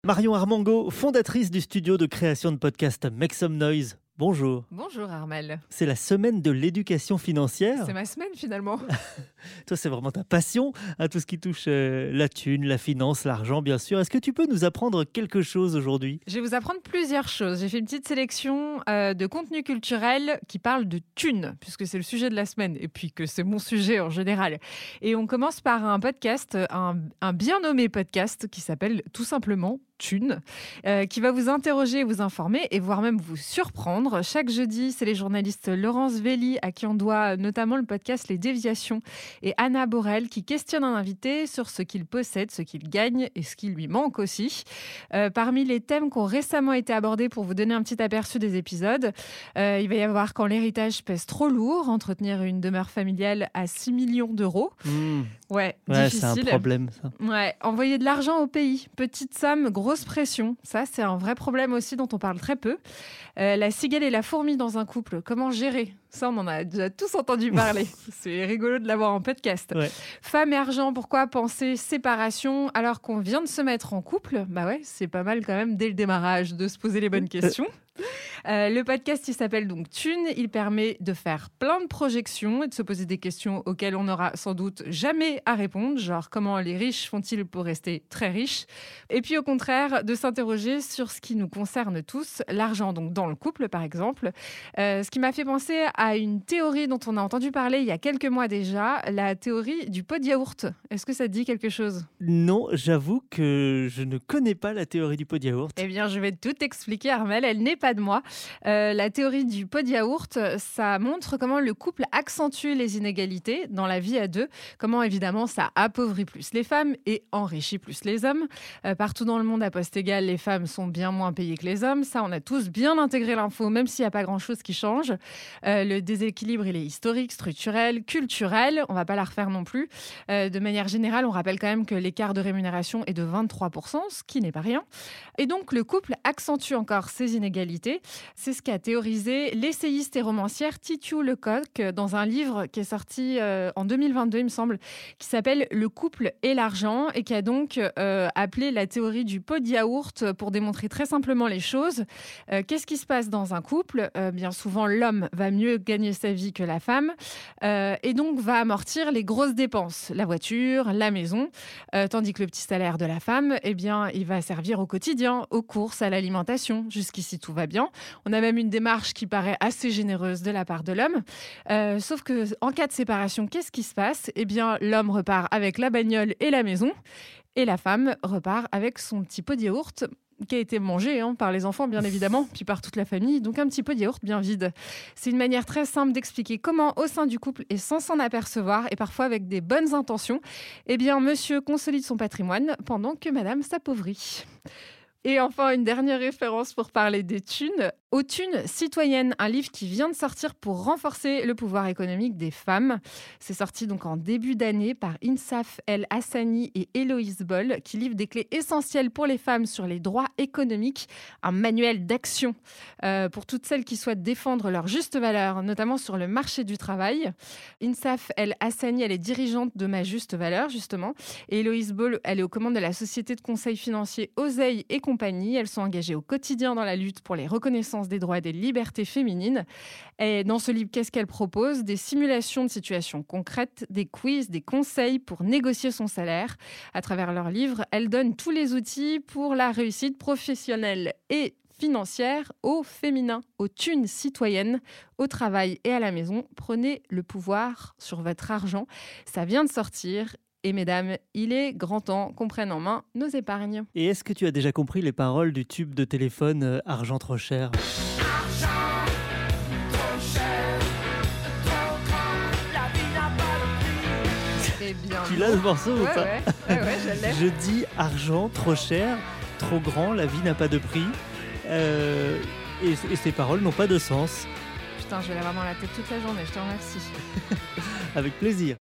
Marion Armango, fondatrice du studio de création de podcast Make Some Noise. Bonjour. Bonjour Armel. C'est la semaine de l'éducation financière. C'est ma semaine finalement. Toi, c'est vraiment ta passion, tout ce qui touche la thune, la finance, l'argent, bien sûr. Est-ce que tu peux nous apprendre quelque chose aujourd'hui ? Je vais vous apprendre plusieurs choses. J'ai fait une petite sélection de contenu culturel qui parle de thune, puisque c'est le sujet de la semaine, et puis que c'est mon sujet en général. Et on commence par un podcast, un bien nommé podcast qui s'appelle tout simplement Thune, qui va vous interroger, vous informer et voire même vous surprendre. Chaque jeudi, c'est les journalistes Laurence Velli, à qui on doit notamment le podcast Les Déviations, et Anna Borel, qui questionnent un invité sur ce qu'il possède, ce qu'il gagne et ce qui lui manque aussi. Parmi les thèmes qui ont récemment été abordés, pour vous donner un petit aperçu des épisodes, il va y avoir quand l'héritage pèse trop lourd, entretenir une demeure familiale à 6 millions d'euros. Ouais, difficile. C'est un problème, ça. Ouais, envoyer de l'argent au pays, petite somme, grosse pression. Ça, c'est un vrai problème aussi dont on parle très peu. La cigale et la fourmi dans un couple, comment gérer ? Ça, on en a déjà tous entendu parler. C'est rigolo de l'avoir en podcast. Ouais. Femme et argent, pourquoi penser séparation alors qu'on vient de se mettre en couple ? Bah ouais, c'est pas mal quand même dès le démarrage de se poser les bonnes questions. Le podcast, il s'appelle donc Thune. Il permet de faire plein de projections et de se poser des questions auxquelles on n'aura sans doute jamais à répondre, genre comment les riches font-ils pour rester très riches ? Et puis au contraire, de s'interroger sur ce qui nous concerne tous, l'argent donc dans le couple par exemple. Ce qui m'a fait penser à une théorie dont on a entendu parler il y a quelques mois déjà, la théorie du pot de yaourt. Est-ce que ça te dit quelque chose ? Non, j'avoue que je ne connais pas la théorie du pot de yaourt. Eh bien, je vais tout expliquer, Armel, elle n'est pas de moi. La théorie du pot de yaourt, ça montre comment le couple accentue les inégalités dans la vie à deux, comment évidemment ça appauvrit plus les femmes et enrichit plus les hommes. Partout dans le monde, à poste égal, les femmes sont bien moins payées que les hommes. Ça, on a tous bien intégré l'info, même s'il n'y a pas grand-chose qui change. Le déséquilibre, il est historique, structurel, culturel. On ne va pas la refaire non plus. De manière générale, on rappelle quand même que l'écart de rémunération est de 23%, ce qui n'est pas rien. Et donc, le couple accentue encore ces inégalités. C'est ce qu'a théorisé l'essayiste et romancière Titiou Lecoq dans un livre qui est sorti en 2022, il me semble, qui s'appelle « Le couple et l'argent » et qui a donc appelé la théorie du pot de yaourt pour démontrer très simplement les choses. Qu'est-ce qui se passe dans un couple ? Bien souvent, l'homme va mieux gagner sa vie que la femme et donc va amortir les grosses dépenses, la voiture, la maison, tandis que le petit salaire de la femme, eh bien, il va servir au quotidien, aux courses, à l'alimentation. Jusqu'ici, tout va bien. On a même une démarche qui paraît assez généreuse de la part de l'homme. Sauf qu'en cas de séparation, qu'est-ce qui se passe ? Eh bien, l'homme repart avec la bagnole et la maison et la femme repart avec son petit pot de yaourt qui a été mangé par les enfants, bien évidemment, puis par toute la famille. Donc, un petit pot de yaourt bien vide. C'est une manière très simple d'expliquer comment, au sein du couple, et sans s'en apercevoir, et parfois avec des bonnes intentions, eh bien, monsieur consolide son patrimoine pendant que madame s'appauvrit. Et enfin, une dernière référence pour parler des thunes. Aux thunes citoyennes, un livre qui vient de sortir pour renforcer le pouvoir économique des femmes. C'est sorti donc en début d'année par Insaf El Hassani et Héloïse Boll, qui livrent des clés essentielles pour les femmes sur les droits économiques, un manuel d'action pour toutes celles qui souhaitent défendre leur juste valeur, notamment sur le marché du travail. Insaf El Hassani, elle est dirigeante de Ma Juste Valeur, justement. Et Héloïse Boll, elle est aux commandes de la société de conseil financier Oseille et compagnie. Elles sont engagées au quotidien dans la lutte pour les reconnaissances des droits et des libertés féminines. Et dans ce livre, qu'est-ce qu'elle propose ? Des simulations de situations concrètes, des quiz, des conseils pour négocier son salaire. À travers leur livre, elle donne tous les outils pour la réussite professionnelle et financière au féminin, aux thunes citoyennes, au travail et à la maison. Prenez le pouvoir sur votre argent. Ça vient de sortir. Et mesdames, il est grand temps qu'on prenne en main nos épargnes. Et est-ce que tu as déjà compris les paroles du tube de téléphone Argent trop cher ? Argent trop cher, trop grand, la vie n'a pas de prix. Eh bien, Tu l'as ce morceau ou pas ? Ouais, je l'ai. Je dis argent trop cher, trop grand, la vie n'a pas de prix. Et ces paroles n'ont pas de sens. Putain, je vais l'avoir dans la tête toute la journée, je te remercie. Avec plaisir.